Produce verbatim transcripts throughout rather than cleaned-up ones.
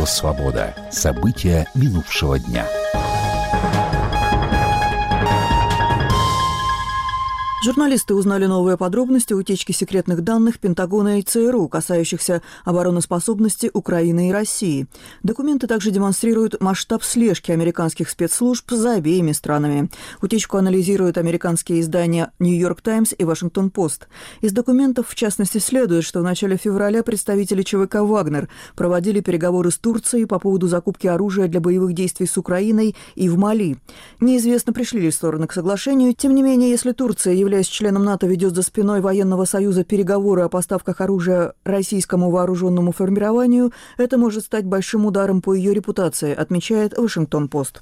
Радио «Свобода». События минувшего дня. Журналисты узнали новые подробности утечки секретных данных Пентагона и ЦРУ, касающихся обороноспособности Украины и России. Документы также демонстрируют масштаб слежки американских спецслужб за обеими странами. Утечку анализируют американские издания «Нью-Йорк Таймс» и «Вашингтон-Пост». Из документов, в частности, следует, что в начале февраля представители ЧВК «Вагнер» проводили переговоры с Турцией по поводу закупки оружия для боевых действий с Украиной и в Мали. Неизвестно, пришли ли стороны к соглашению. Тем не менее, если Турция является являясь членом НАТО, ведет за спиной военного союза переговоры о поставках оружия российскому вооруженному формированию, это может стать большим ударом по ее репутации, отмечает «Вашингтон-Пост».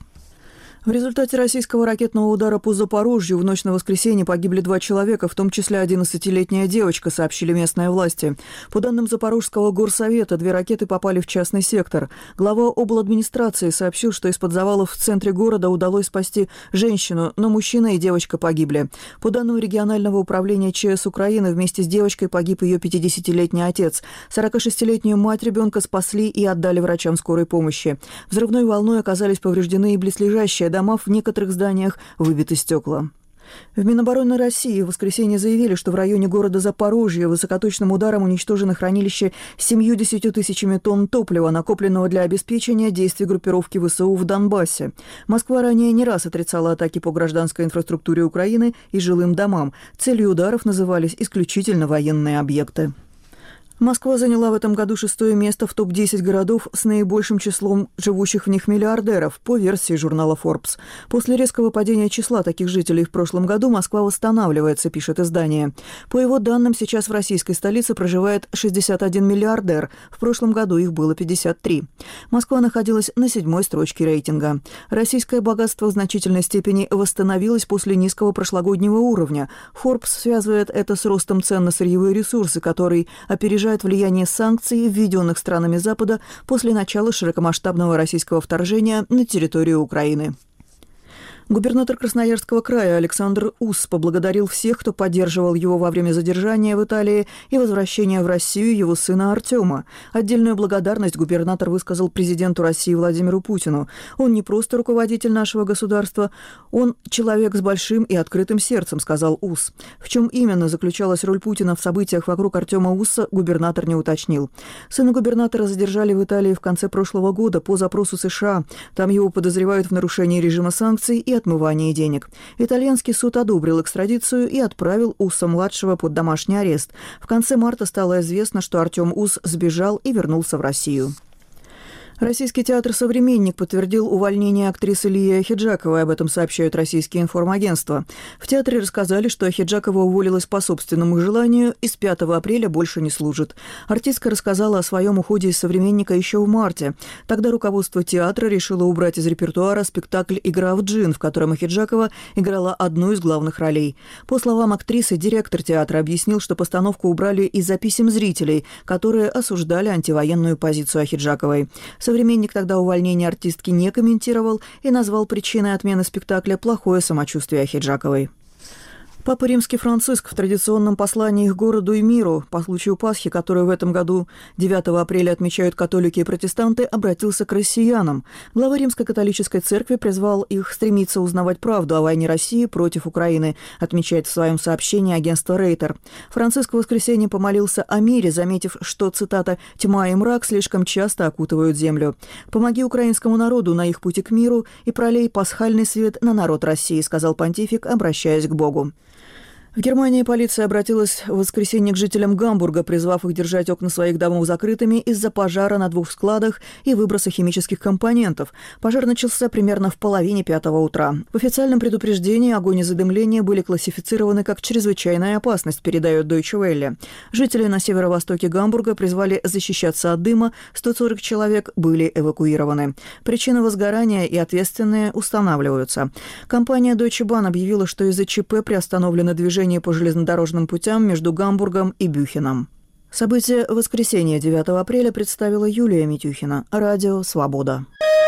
В результате российского ракетного удара по Запорожью в ночь на воскресенье погибли два человека, в том числе одиннадцатилетняя девочка, сообщили местные власти. По данным Запорожского горсовета, две ракеты попали в частный сектор. Глава обладминистрации сообщил, что из-под завалов в центре города удалось спасти женщину, но мужчина и девочка погибли. По данным регионального управления ЧС Украины, вместе с девочкой погиб ее пятидесятилетний отец. сорокашестилетнюю мать ребенка спасли и отдали врачам скорой помощи. Взрывной волной оказались повреждены и близлежащие дома, в некоторых зданиях выбиты стекла. В Минобороны России в воскресенье заявили, что в районе города Запорожье высокоточным ударом уничтожено хранилище с семьюдесятью тысячами тонн топлива, накопленного для обеспечения действий группировки ВСУ в Донбассе. Москва ранее не раз отрицала атаки по гражданской инфраструктуре Украины и жилым домам. Целью ударов назывались исключительно военные объекты. Москва заняла в этом году шестое место в топ десять городов с наибольшим числом живущих в них миллиардеров, по версии журнала Forbes. После резкого падения числа таких жителей в прошлом году Москва восстанавливается, пишет издание. По его данным, сейчас в российской столице проживает шестьдесят один миллиардер. В прошлом году их было пятьдесят три. Москва находилась на седьмой строчке рейтинга. Российское богатство в значительной степени восстановилось после низкого прошлогоднего уровня. Forbes связывает это с ростом цен на сырьевые ресурсы, который опережает влияние санкций, введенных странами Запада после начала широкомасштабного российского вторжения на территорию Украины. Губернатор Красноярского края Александр Ус поблагодарил всех, кто поддерживал его во время задержания в Италии и возвращения в Россию его сына Артема. Отдельную благодарность губернатор высказал президенту России Владимиру Путину. Он не просто руководитель нашего государства, он человек с большим и открытым сердцем, сказал Ус. В чем именно заключалась роль Путина в событиях вокруг Артема Уса, губернатор не уточнил. Сына губернатора задержали в Италии в конце прошлого года по запросу США. Там его подозревают в нарушении режима санкций и отмывании денег. Итальянский суд одобрил экстрадицию и отправил Уса-младшего под домашний арест. В конце марта стало известно, что Артем Ус сбежал и вернулся в Россию. Российский театр «Современник» подтвердил увольнение актрисы Лии Ахеджаковой. Об этом сообщают российские информагентства. В театре рассказали, что Ахеджакова уволилась по собственному желанию и с пятого апреля больше не служит. Артистка рассказала о своем уходе из «Современника» еще в марте. Тогда руководство театра решило убрать из репертуара спектакль «Игра в джин», в котором Ахеджакова играла одну из главных ролей. По словам актрисы, директор театра объяснил, что постановку убрали из-за писем зрителей, которые осуждали антивоенную позицию Ахеджаковой. «Современник» тогда увольнение артистки не комментировал и назвал причиной отмены спектакля плохое самочувствие Ахеджаковой. Папа Римский Франциск в традиционном послании к городу и миру по случаю Пасхи, которую в этом году девятого апреля отмечают католики и протестанты, обратился к россиянам. Глава Римской католической церкви призвал их стремиться узнавать правду о войне России против Украины, отмечает в своем сообщении агентство Рейтер. Франциск в воскресенье помолился о мире, заметив, что, цитата, «тьма и мрак слишком часто окутывают землю. Помоги украинскому народу на их пути к миру и пролей пасхальный свет на народ России», сказал понтифик, обращаясь к Богу. В Германии полиция обратилась в воскресенье к жителям Гамбурга, призвав их держать окна своих домов закрытыми из-за пожара на двух складах и выброса химических компонентов. Пожар начался примерно в половине пятого утра. В официальном предупреждении огонь и задымление были классифицированы как чрезвычайная опасность, передает Deutsche Welle. Жители на северо-востоке Гамбурга призвали защищаться от дыма, сто сорок человек были эвакуированы. Причины возгорания и ответственные устанавливаются. Компания Deutsche Bahn объявила, что из-за ЧП приостановлено движение по железнодорожным путям между Гамбургом и Бюхеном. События воскресенья девятого апреля представила Юлия Митюхина. Радио «Свобода».